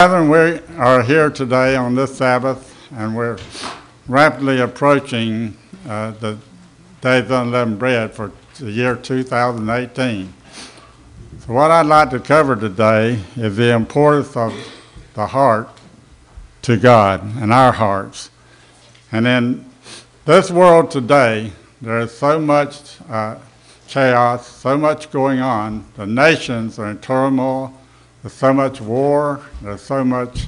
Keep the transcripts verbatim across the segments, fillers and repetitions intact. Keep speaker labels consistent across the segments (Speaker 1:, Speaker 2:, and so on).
Speaker 1: Brethren, we are here today on this Sabbath, and we're rapidly approaching uh, the Days of Unleavened Bread for the year two thousand eighteen. So what I'd like to cover today is the importance of the heart to God and our hearts. And in this world today, there is so much uh, chaos, so much going on. The nations are in turmoil. There's so much war, there's so much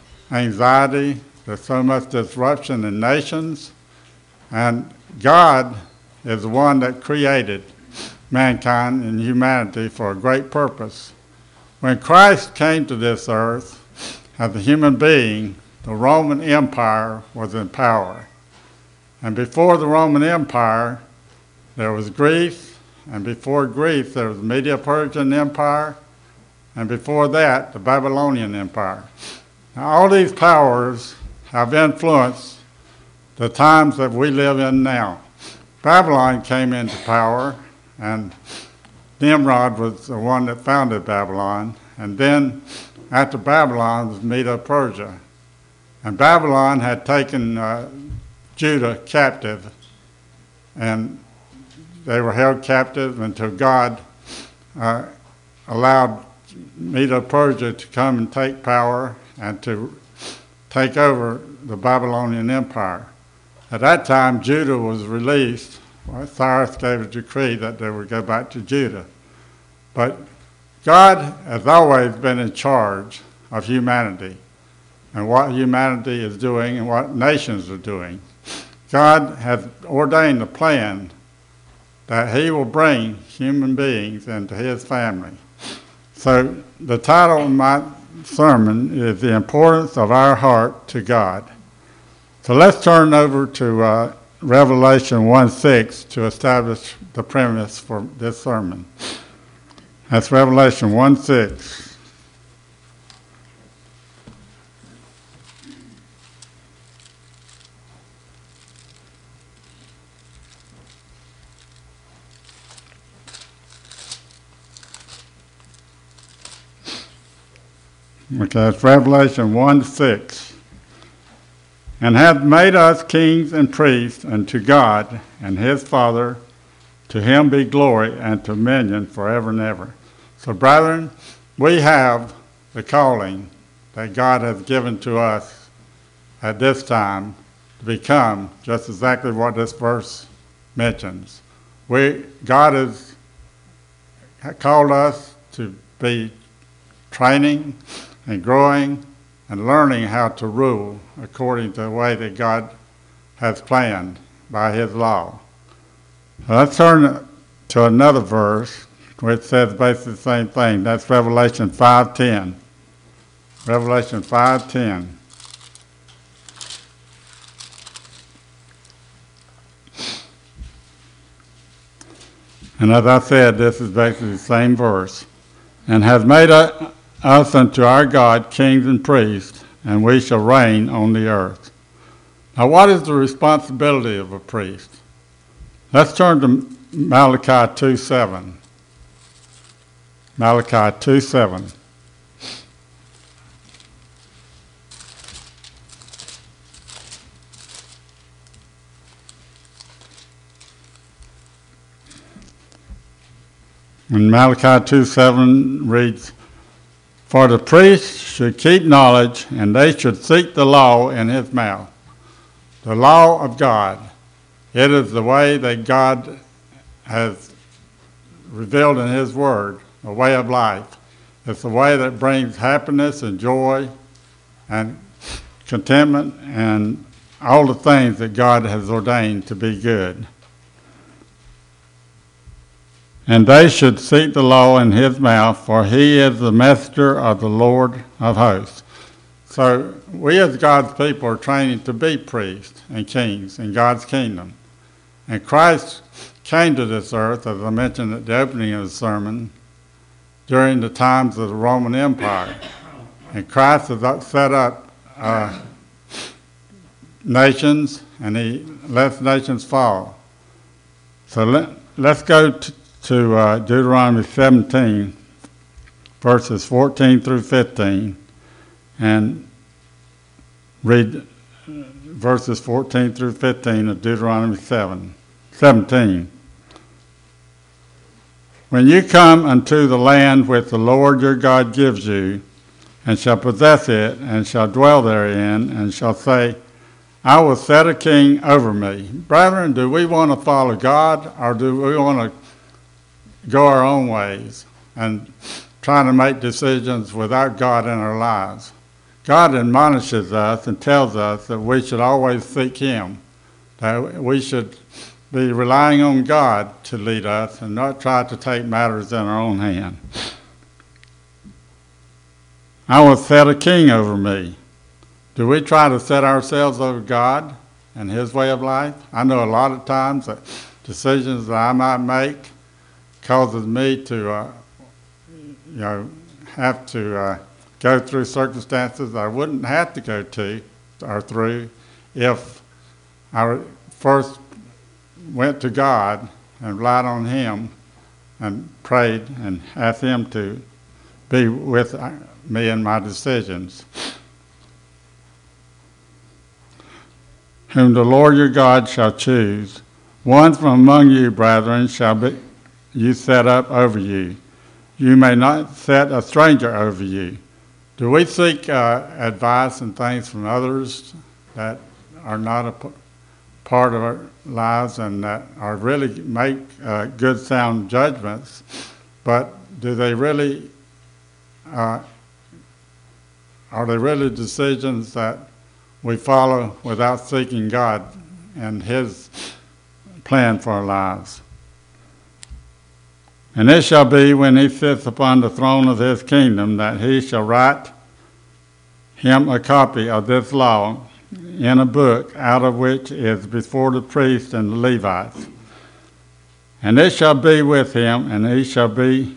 Speaker 1: anxiety, there's so much disruption in nations, and God is the one that created mankind and humanity for a great purpose. When Christ came to this earth as a human being, the Roman Empire was in power. And before the Roman Empire, there was Greece, and before Greece, there was the Medo-Persian Empire, and before that, the Babylonian Empire. Now, all these powers have influenced the times that we live in now. Babylon came into power, and Nimrod was the one that founded Babylon. And then, after Babylon, was Medo-Persia. And Babylon had taken uh, Judah captive, and they were held captive until God uh, allowed Medo-Persia to come and take power and to take over the Babylonian Empire. At that time, Judah was released. Well, Cyrus gave a decree that they would go back to Judah. But God has always been in charge of humanity and what humanity is doing and what nations are doing. God has ordained a plan that he will bring human beings into his family. So the title of my sermon is The Importance of Our Heart to God. So let's turn over to uh, Revelation one six to establish the premise for this sermon. That's Revelation one six. Okay, it's Revelation one six. And hath made us kings and priests unto God and his Father. To him be glory and dominion forever and ever. So, brethren, we have the calling that God has given to us at this time to become just exactly what this verse mentions. We, God has called us to be training and growing and learning how to rule according to the way that God has planned by his law. So let's turn to another verse which says basically the same thing. That's Revelation five ten. Revelation five ten. And as I said, this is basically the same verse. And has made us us unto our God kings and priests, and we shall reign on the earth. Now, what is the responsibility of a priest? Let's turn to Malachi two seven. Malachi two seven. And Malachi two seven reads, For the priest should keep knowledge, and they should seek the law in his mouth. The law of God. It is the way that God has revealed in his word, a way of life. It's the way that brings happiness and joy and contentment and all the things that God has ordained to be good. And they should seek the law in his mouth, for he is the messenger of the Lord of hosts. So we as God's people are training to be priests and kings in God's kingdom. And Christ came to this earth, as I mentioned at the opening of the sermon, during the times of the Roman Empire. And Christ has set up uh, nations, and he lets nations fall. So let, let's go to to uh, Deuteronomy seventeen, verses fourteen through fifteen. and read verses fourteen through fifteen of Deuteronomy seven, seventeen. When you come unto the land which the Lord your God gives you, and shall possess it, and shall dwell therein, and shall say, I will set a king over me. Brethren, do we want to follow God, or do we want to go our own ways and try to make decisions without God in our lives? God admonishes us and tells us that we should always seek him, that we should be relying on God to lead us and not try to take matters in our own hand. I will set a king over me. Do we try to set ourselves over God and his way of life? I know a lot of times that decisions that I might make causes me to, uh, you know, have to uh, go through circumstances I wouldn't have to go to or through if I first went to God and relied on him and prayed and asked him to be with me in my decisions. Whom the Lord your God shall choose, one from among you, brethren, shall be you set up over you. You may not set a stranger over you. Do we seek uh, advice and things from others that are not a p- part of our lives and that are really make uh, good sound judgments, but do they really, uh, are they really decisions that we follow without seeking God and his plan for our lives? And it shall be when he sits upon the throne of his kingdom that he shall write him a copy of this law in a book, out of which is before the priests and the Levites. And it shall be with him, and he shall be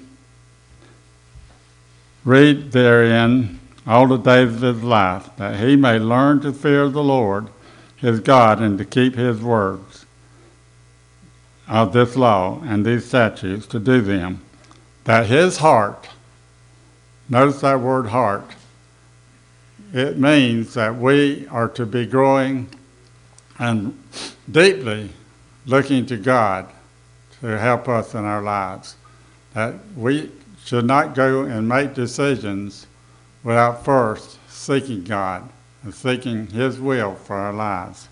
Speaker 1: read therein all the days of his life, that he may learn to fear the Lord his God, and to keep his words of this law and these statutes, to do them, that his heart, notice that word heart, it means that we are to be growing and deeply looking to God to help us in our lives, that we should not go and make decisions without first seeking God and seeking his will for our lives.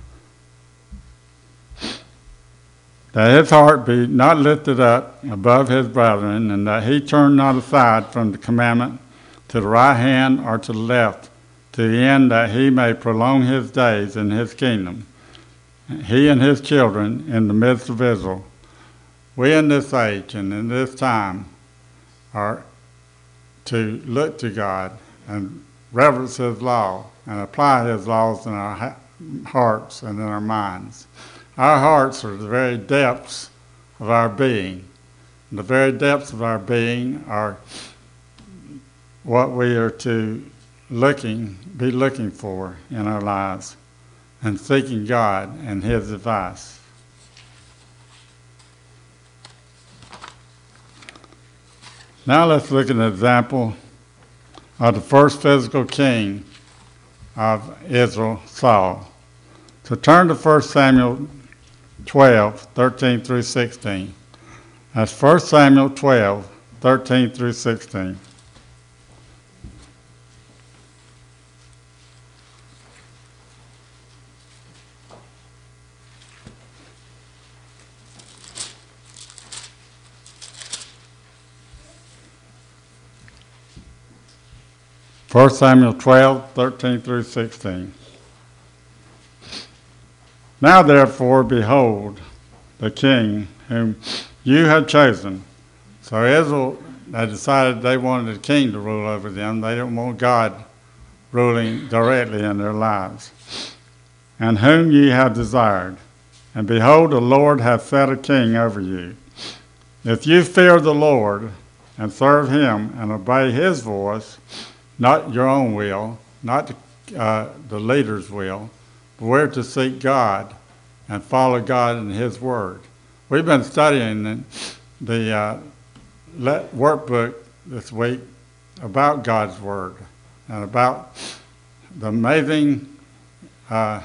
Speaker 1: That his heart be not lifted up above his brethren, and that he turn not aside from the commandment to the right hand or to the left, to the end that he may prolong his days in his kingdom, he and his children in the midst of Israel. We in this age and in this time are to look to God and reverence his law and apply his laws in our ha- hearts and in our minds. Our hearts are the very depths of our being. And the very depths of our being are what we are to looking, be looking for in our lives and seeking God and his advice. Now let's look at an example of the first physical king of Israel, Saul. So turn to First Samuel twelve, thirteen through sixteen. That's First Samuel twelve, thirteen through sixteen. First Samuel twelve, thirteen through sixteen. Now therefore, behold, the king whom you have chosen. So Israel had decided they wanted a king to rule over them. They didn't want God ruling directly in their lives. And whom ye have desired. And behold, the Lord hath set a king over you. If you fear the Lord and serve him and obey his voice, not your own will, not the, uh, the leader's will, but we're to seek God and follow God in his word. We've been studying the, the uh, let workbook this week about God's word and about the amazing uh,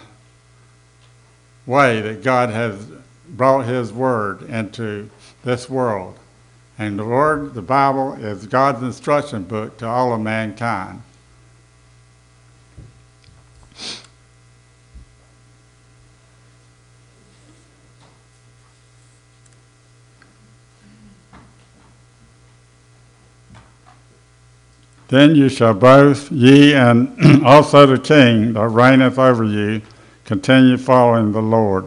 Speaker 1: way that God has brought his word into this world. And the word, the Bible, is God's instruction book to all of mankind. Then you shall both, ye and also the king that reigneth over you, continue following the Lord.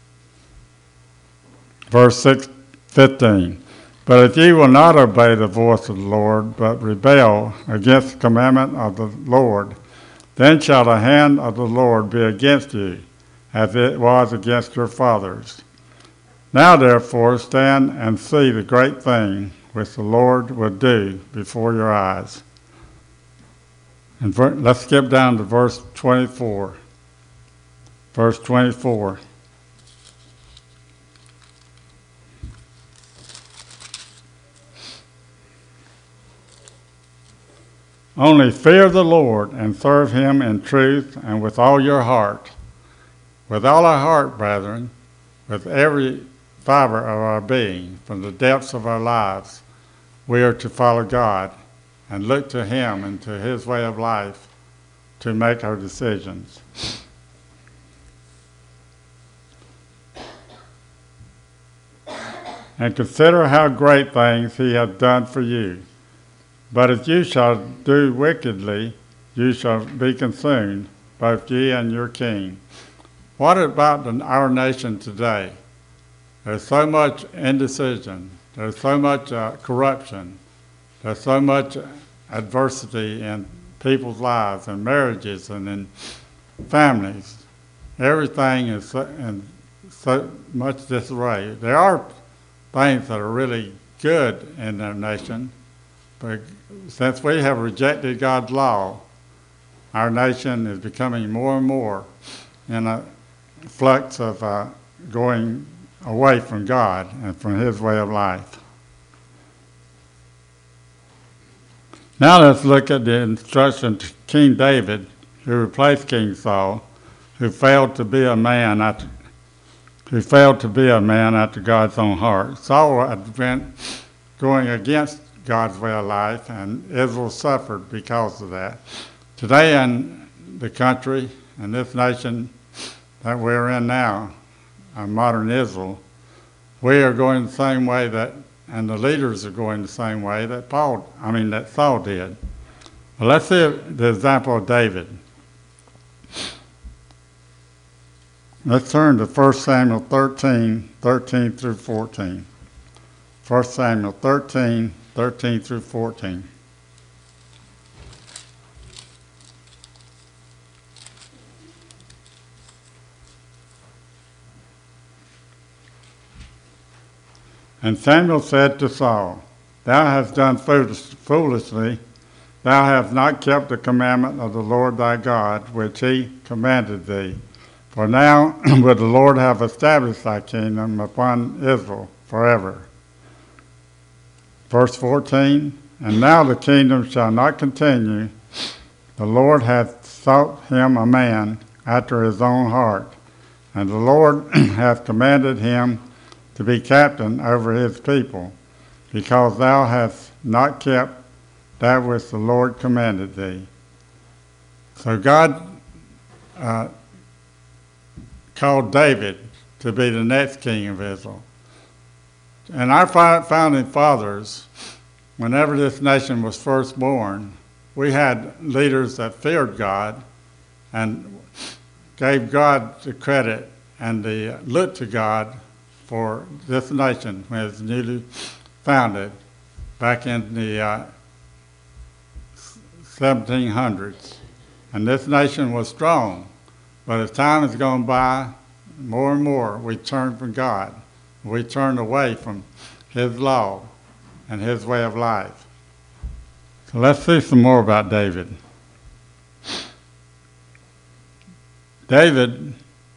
Speaker 1: Verse six, fifteen. But if ye will not obey the voice of the Lord, but rebel against the commandment of the Lord, then shall the hand of the Lord be against you, as it was against your fathers. Now therefore stand and see the great thing which the Lord will do before your eyes. And ver- let's skip down to verse twenty-four. Verse twenty-four. Only fear the Lord and serve him in truth and with all your heart. With all our heart, brethren, with every fiber of our being, from the depths of our lives, we are to follow God and look to him and to his way of life to make our decisions. And consider how great things he hath done for you. But if you shall do wickedly, you shall be consumed, both ye and your king. What about the, our nation today? There's so much indecision. There's so much uh, corruption. There's so much adversity in people's lives and marriages and in families. Everything is so, in so much disarray. There are things that are really good in our nation, but since we have rejected God's law, our nation is becoming more and more in a flux of uh, going away from God and from his way of life. Now let's look at the instruction to King David, who replaced King Saul, who failed to be a man after, who failed to be a man after God's own heart. Saul had been going against God's way of life, and Israel suffered because of that. Today in the country and this nation that we're in now, uh, modern Israel, we are going the same way that, and the leaders are going the same way that Paul, I mean that Saul did. Well, let's see the example of David. Let's turn to First Samuel thirteen, thirteen through fourteen. First Samuel thirteen, thirteen through fourteen. And Samuel said to Saul, Thou hast done foolish, foolishly. Thou hast not kept the commandment of the Lord thy God, which he commanded thee. For now would the Lord have established thy kingdom upon Israel forever. Verse fourteen, And now the kingdom shall not continue. The Lord hath sought him a man after his own heart, and the Lord hath commanded him to be captain over his people, because thou hast not kept that which the Lord commanded thee. So God uh, called David to be the next king of Israel. And our founding fathers, whenever this nation was first born, we had leaders that feared God and gave God the credit and the looked to God for this nation when it was newly founded back in the uh, seventeen hundreds. And this nation was strong. But as time has gone by, more and more we turned from God. We turned away from his law and his way of life. So let's see some more about David. David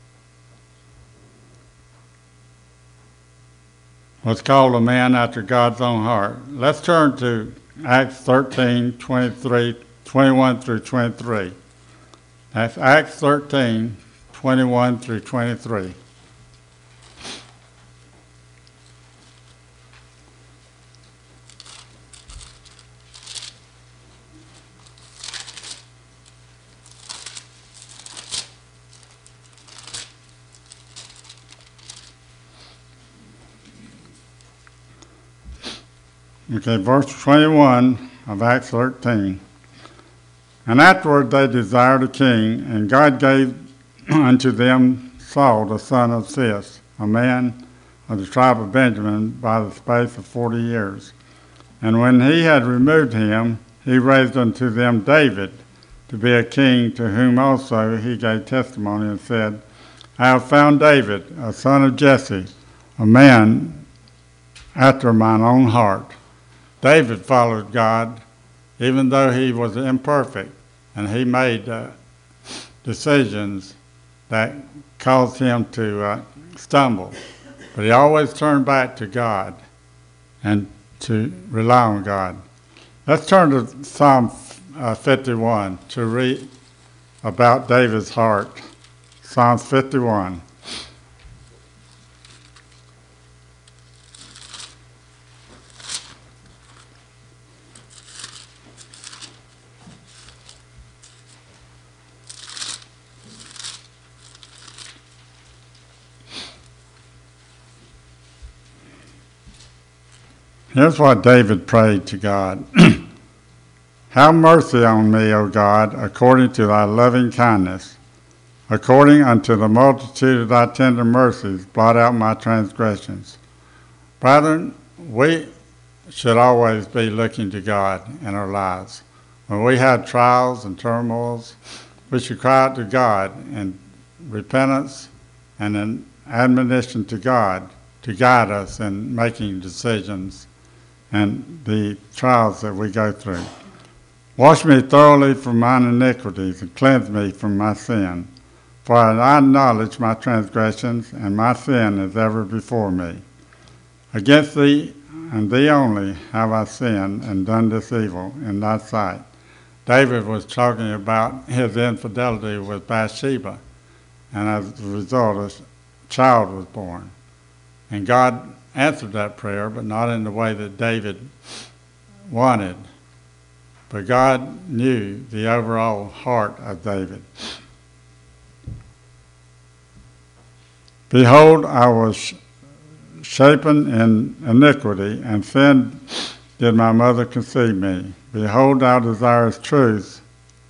Speaker 1: was called a man after God's own heart. Let's turn to Acts thirteen, twenty-three twenty-one through twenty-three. That's Acts thirteen, twenty-one through twenty-three. Okay, verse twenty-one of Acts thirteen. And afterward they desired a king, and God gave unto them Saul the son of Cis, a man of the tribe of Benjamin, by the space of forty years. And when he had removed him, he raised unto them David to be a king, to whom also he gave testimony and said, I have found David, a son of Jesse, a man after mine own heart. David followed God, even though he was imperfect, and he made uh, decisions that caused him to uh, stumble. But he always turned back to God and to rely on God. Let's turn to Psalm uh, fifty-one to read about David's heart. Psalms fifty-one. Here's what David prayed to God. Have mercy on me, O God, according to thy loving kindness. According unto the multitude of thy tender mercies, blot out my transgressions. Brethren, we should always be looking to God in our lives. When we have trials and turmoils, we should cry out to God in repentance and in admonition to God to guide us in making decisions and the trials that we go through. Wash me thoroughly from mine iniquities and cleanse me from my sin. For I acknowledge my transgressions, and my sin is ever before me. Against thee and thee only have I sinned and done this evil in thy sight. David was talking about his infidelity with Bathsheba, and as a result, a child was born. And God answered that prayer, but not in the way that David wanted. But God knew the overall heart of David. Behold, I was shapen in iniquity, and sin did my mother conceive me. Behold, thou desirest truth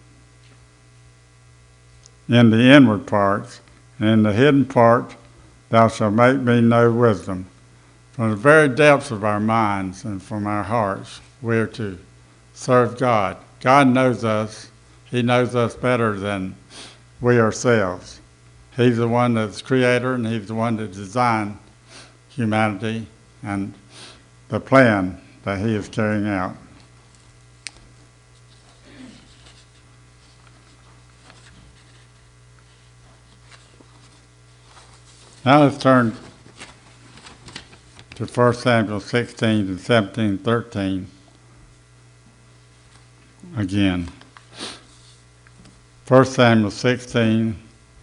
Speaker 1: in the inward parts, and in the hidden part thou shalt make me know wisdom. From the very depths of our minds and from our hearts, we are to serve God. God knows us. He knows us better than we ourselves. He's the one that's creator, and he's the one that designed humanity and the plan that he is carrying out. Now let's turn to First Samuel sixteen and seventeen, thirteen again. First Samuel sixteen,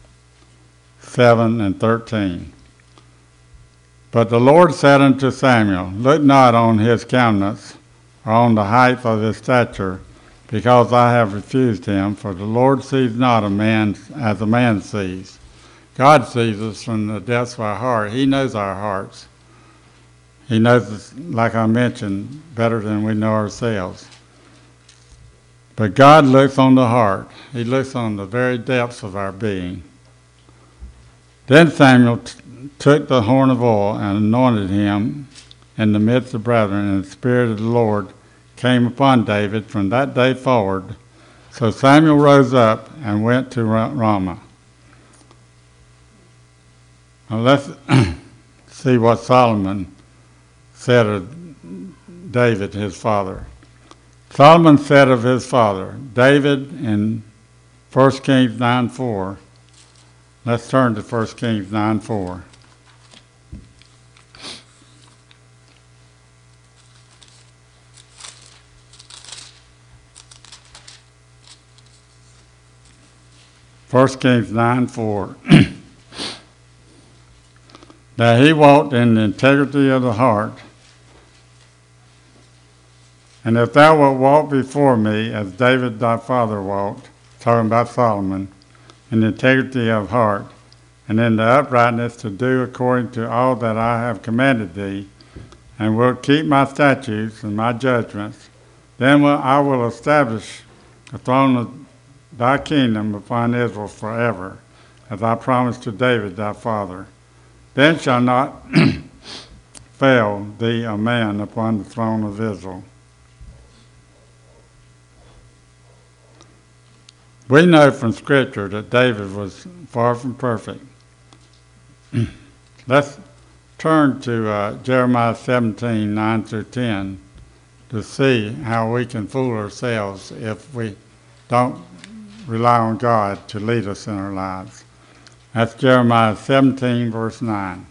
Speaker 1: seven and thirteen. But the Lord said unto Samuel, look not on his countenance, or on the height of his stature, because I have refused him, for the Lord sees not a man as a man sees. God sees us from the depths of our heart. He knows our hearts. He knows us, like I mentioned, better than we know ourselves. But God looks on the heart. He looks on the very depths of our being. Then Samuel t- took the horn of oil and anointed him in the midst of brethren, and the Spirit of the Lord came upon David from that day forward. So Samuel rose up and went to Ramah. Now let's see what Solomon said of David, his father. Solomon said of his father, David, in First Kings nine four. Let's turn to First Kings nine four. First Kings nine four. That he walked in the integrity of the heart. And if thou wilt walk before me, as David thy father walked, talking about Solomon, in the integrity of heart, and in the uprightness to do according to all that I have commanded thee, and wilt keep my statutes and my judgments, then will I will establish the throne of thy kingdom upon Israel forever, as I promised to David thy father. Then shall not fail thee a man upon the throne of Israel. We know from Scripture that David was far from perfect. Let's turn to uh, Jeremiah seventeen, nine through ten to see how we can fool ourselves if we don't rely on God to lead us in our lives. That's Jeremiah seventeen, verse nine.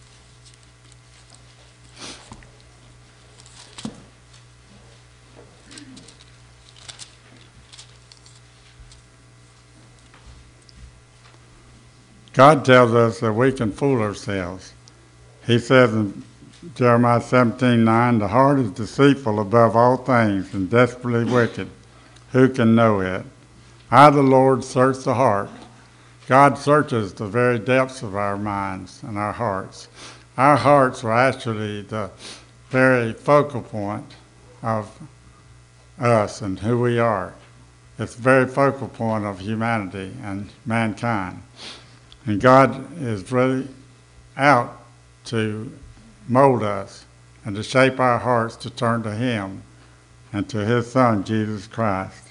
Speaker 1: God tells us that we can fool ourselves. He says in Jeremiah seventeen nine, the heart is deceitful above all things and desperately wicked. Who can know it? I, the Lord, search the heart. God searches the very depths of our minds and our hearts. Our hearts are actually the very focal point of us and who we are. It's the very focal point of humanity and mankind. And God is really out to mold us and to shape our hearts to turn to Him and to His Son, Jesus Christ.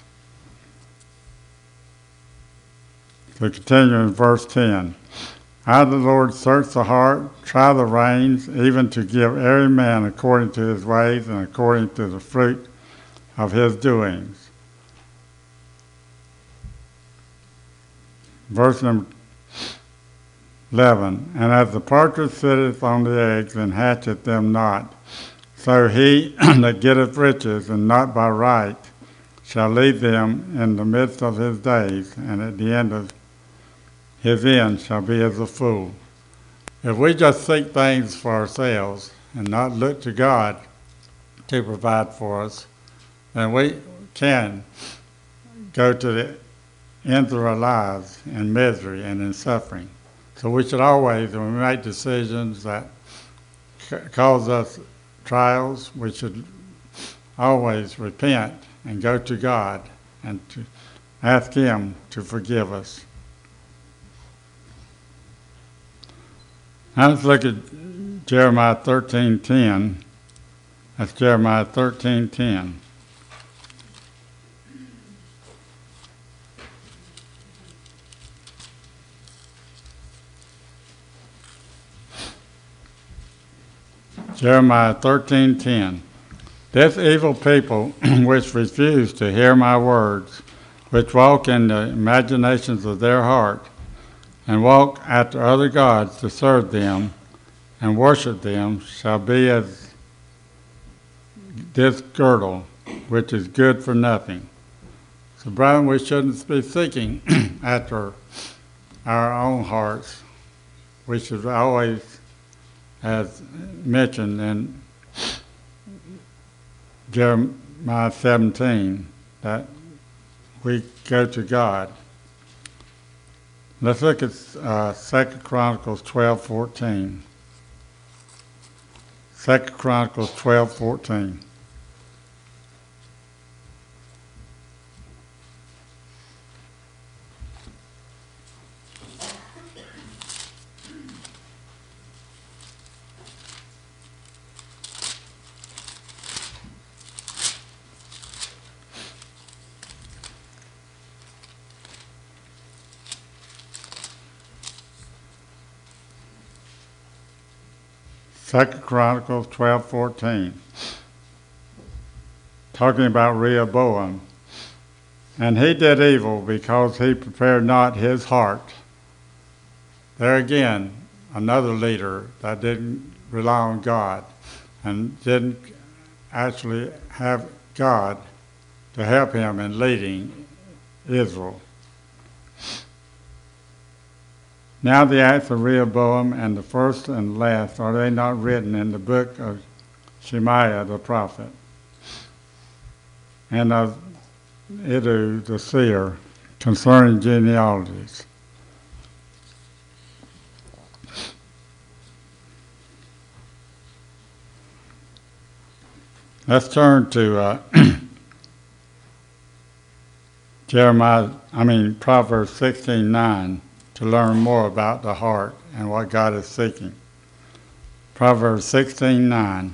Speaker 1: So continue in verse ten. I, the Lord, search the heart, try the reins, even to give every man according to his ways and according to the fruit of his doings. Verse number eleven. And as the partridge sitteth on the eggs and hatcheth them not, so he that getteth riches and not by right shall leave them in the midst of his days, and at the end of his end shall be as a fool. If we just seek things for ourselves and not look to God to provide for us, then we can go to the ends of our lives in misery and in suffering. So we should always, when we make decisions that cause us trials, we should always repent and go to God and to ask Him to forgive us. Now let's look at Jeremiah thirteen ten. That's Jeremiah thirteen ten. Jeremiah thirteen ten. This evil people which refuse to hear my words, which walk in the imaginations of their heart, and walk after other gods to serve them and worship them, shall be as this girdle, which is good for nothing. So, brethren, we shouldn't be seeking after our own hearts. We should always, as mentioned in Jeremiah seventeen, that we go to God. Let's look at uh, Second Chronicles twelve fourteen. Second Chronicles twelve fourteen. Second Chronicles twelve fourteen, talking about Rehoboam. And he did evil because he prepared not his heart. There again, another leader that didn't rely on God and didn't actually have God to help him in leading Israel. Now the acts of Rehoboam and the first and last, are they not written in the book of Shemaiah the prophet, and of Iddo the seer, concerning genealogies? Let's turn to uh, Jeremiah, I mean Proverbs sixteen nine, to learn more about the heart and what God is seeking. Proverbs sixteen nine.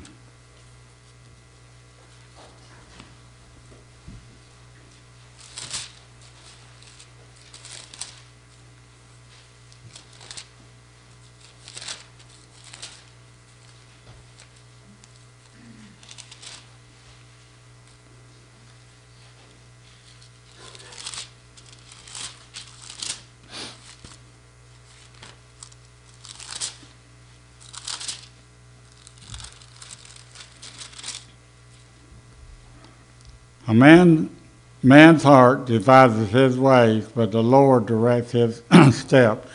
Speaker 1: A man, man's heart devises his ways, but the Lord directs his steps.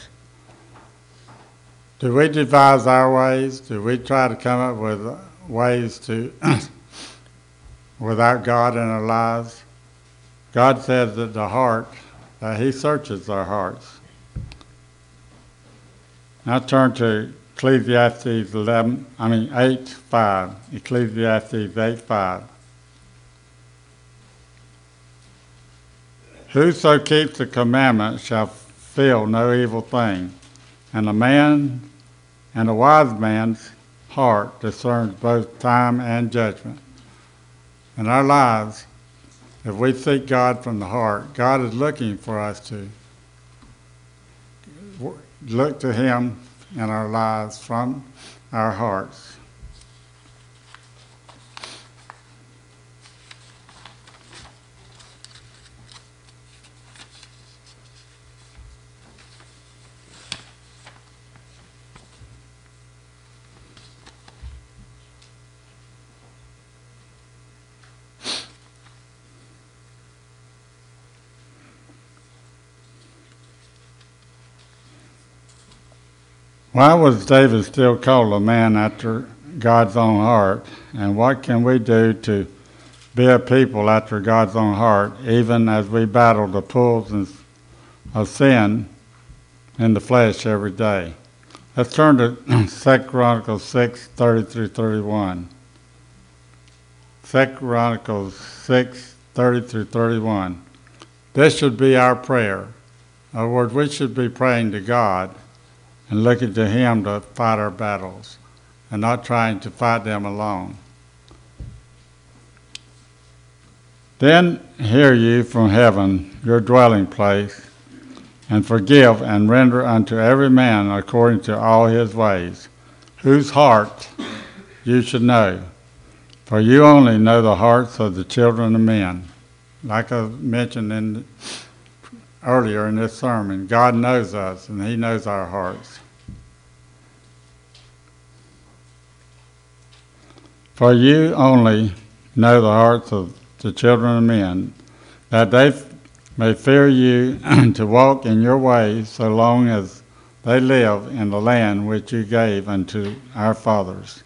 Speaker 1: Do we devise our ways? Do we try to come up with ways to, without God in our lives? God says that the heart, that He searches our hearts. Now turn to Ecclesiastes eleven, I mean eight five. Ecclesiastes eight five. Whoso keeps the commandment shall feel no evil thing, and a man and a wise man's heart discerns both time and judgment. In our lives, if we seek God from the heart, God is looking for us to look to Him in our lives from our hearts. Why was David still called a man after God's own heart? And what can we do to be a people after God's own heart, even as we battle the pulls of sin in the flesh every day? Let's turn to Second Chronicles six thirty through thirty-one. Second Chronicles six thirty through thirty-one. This should be our prayer. In other words, we should be praying to God and looking to Him to fight our battles, and not trying to fight them alone. Then hear ye from heaven your dwelling place, and forgive and render unto every man according to all his ways, whose heart you should know. For you only know the hearts of the children of men. Like I mentioned in earlier in this sermon, God knows us, and He knows our hearts. For you only know the hearts of the children of men, that they may fear you to walk in your ways so long as they live in the land which you gave unto our fathers.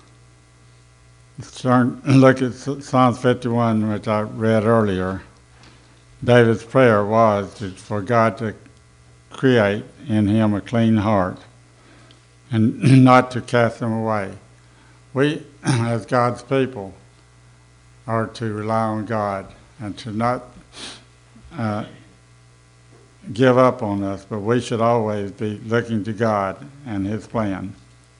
Speaker 1: Let's turn and look at Psalms fifty-one, which I read earlier. David's prayer was to, for God to create in him a clean heart and not to cast him away. We, as God's people, are to rely on God and to not uh, give up on us, but we should always be looking to God and His plan.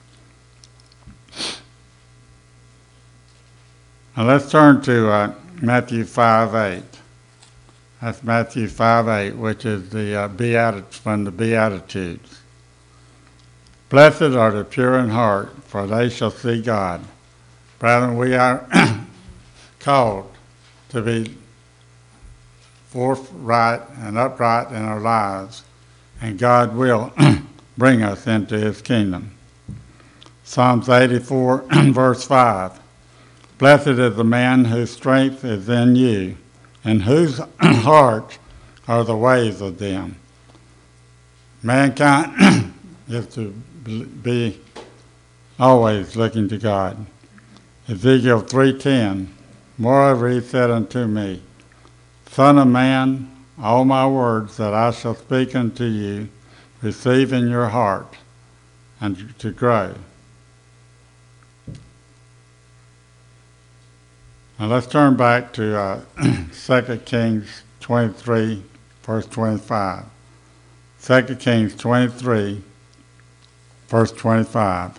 Speaker 1: Now let's turn to uh, Matthew five eight. That's Matthew five eight, which is the uh, Beatitudes, from the Beatitudes. Blessed are the pure in heart, for they shall see God. Brethren, we are called to be forthright and upright in our lives, and God will bring us into His kingdom. Psalms eighty-four, verse five. Blessed is the man whose strength is in you, and whose heart are the ways of them. Mankind is to be always looking to God. Ezekiel three ten, moreover he said unto me, Son of man, all my words that I shall speak unto you, receive in your heart, and to grow. Now let's turn back to uh, Second Kings twenty-three, verse twenty-five. Second Kings twenty-three, verse twenty-five.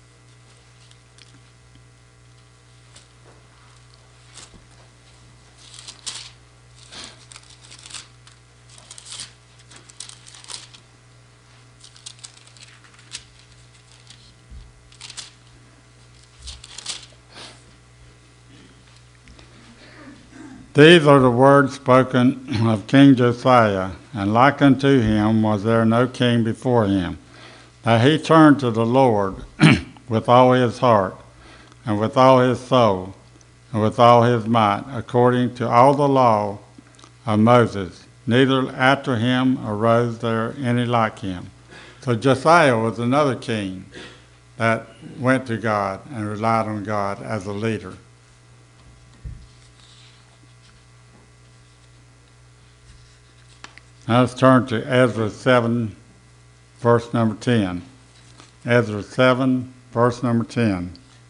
Speaker 1: These are the words spoken of King Josiah, and like unto him was there no king before him. That he turned to the Lord with all his heart, and with all his soul, and with all his might, according to all the law of Moses. Neither after him arose there any like him. So Josiah was another king that went to God and relied on God as a leader. Now let's turn to Ezra seven, verse number ten. Ezra seven, verse number ten.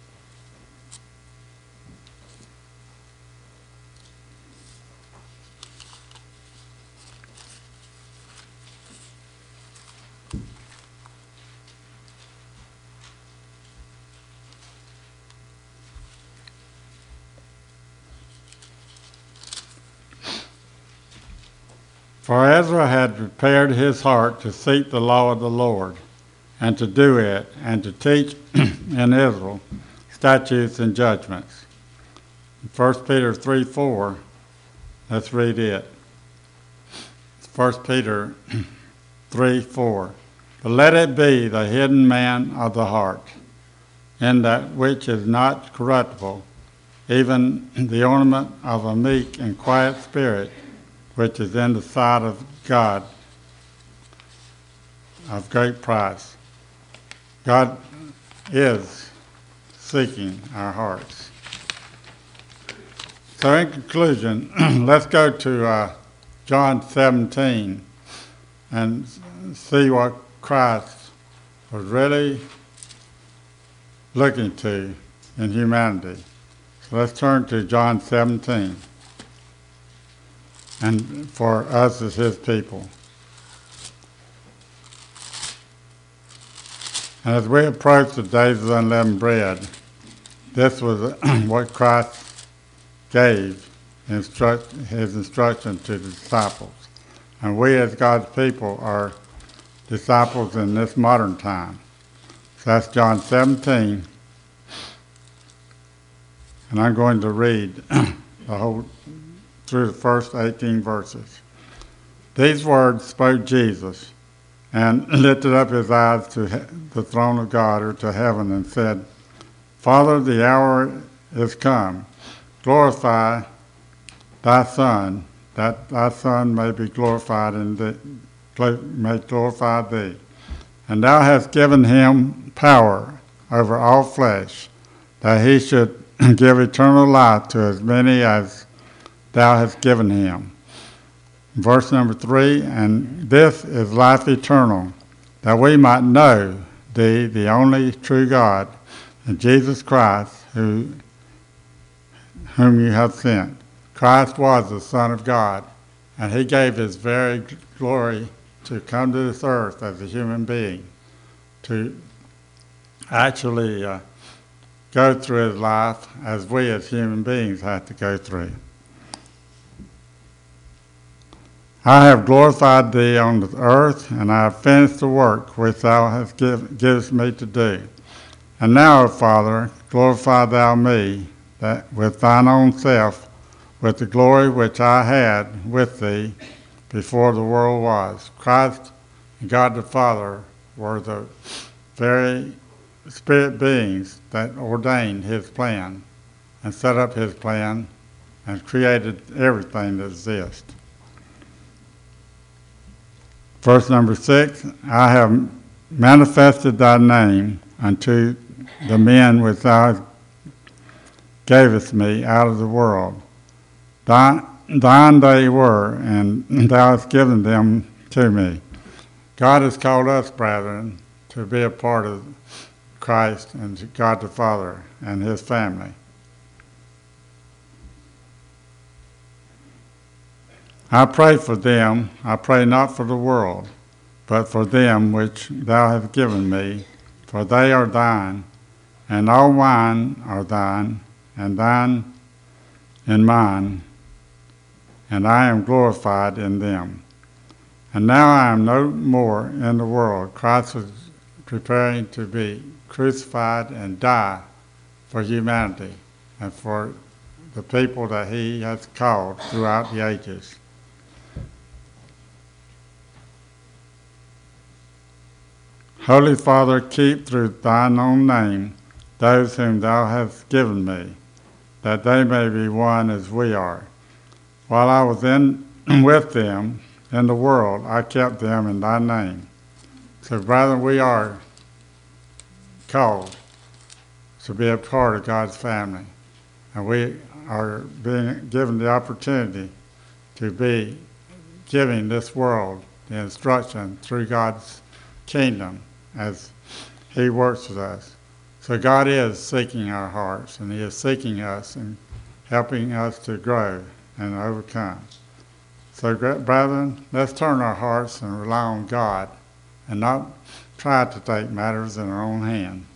Speaker 1: For Ezra had prepared his heart to seek the law of the Lord, and to do it, and to teach in Israel statutes and judgments. First Peter three four, let's read it. First Peter three four. But let it be the hidden man of the heart, in that which is not corruptible, even the ornament of a meek and quiet spirit, which is in the sight of God of great price. God is seeking our hearts. So in conclusion, let's go to uh, John seventeen and see what Christ was really looking to in humanity. So let's turn to John seventeen. And for us as his people. And as we approach the days of unleavened bread, this was what Christ gave instruct, his instruction to the disciples. And we as God's people are disciples in this modern time. So that's John seventeen. And I'm going to read the whole through the first eighteen verses. These words spoke Jesus, and lifted up his eyes to the throne of God, or to heaven, and said, Father, the hour is come. Glorify thy Son, that thy Son may be glorified and may glorify thee. And thou hast given him power over all flesh, that he should give eternal life to as many as thou hast given him. Verse number three, and this is life eternal, that we might know thee, the only true God, and Jesus Christ, who, whom you have sent. Christ was the Son of God, and he gave his very glory to come to this earth as a human being, to actually uh, go through his life as we as human beings have to go through. I have glorified thee on the earth, and I have finished the work which thou hast give, givest me to do. And now, O Father, glorify thou me that with thine own self, with the glory which I had with thee before the world was. Christ and God the Father were the very spirit beings that ordained his plan and set up his plan and created everything that exists. Verse number six, I have manifested thy name unto the men which thou gavest me out of the world. Thine, thine they were, and thou hast given them to me. God has called us, brethren, to be a part of Christ and God the Father and his family. I pray for them, I pray not for the world, but for them which thou hast given me, for they are thine, and all mine are thine, and thine and mine, and I am glorified in them. And now I am no more in the world. Christ was preparing to be crucified and die for humanity and for the people that he has called throughout the ages. Holy Father, keep through thine own name those whom thou hast given me, that they may be one as we are. While I was in with them in the world, I kept them in thy name. So, brethren, we are called to be a part of God's family, and we are being given the opportunity to be giving this world the instruction through God's kingdom as he works with us. So God is seeking our hearts, and he is seeking us and helping us to grow and overcome. So, brethren, let's turn our hearts and rely on God and not try to take matters in our own hand.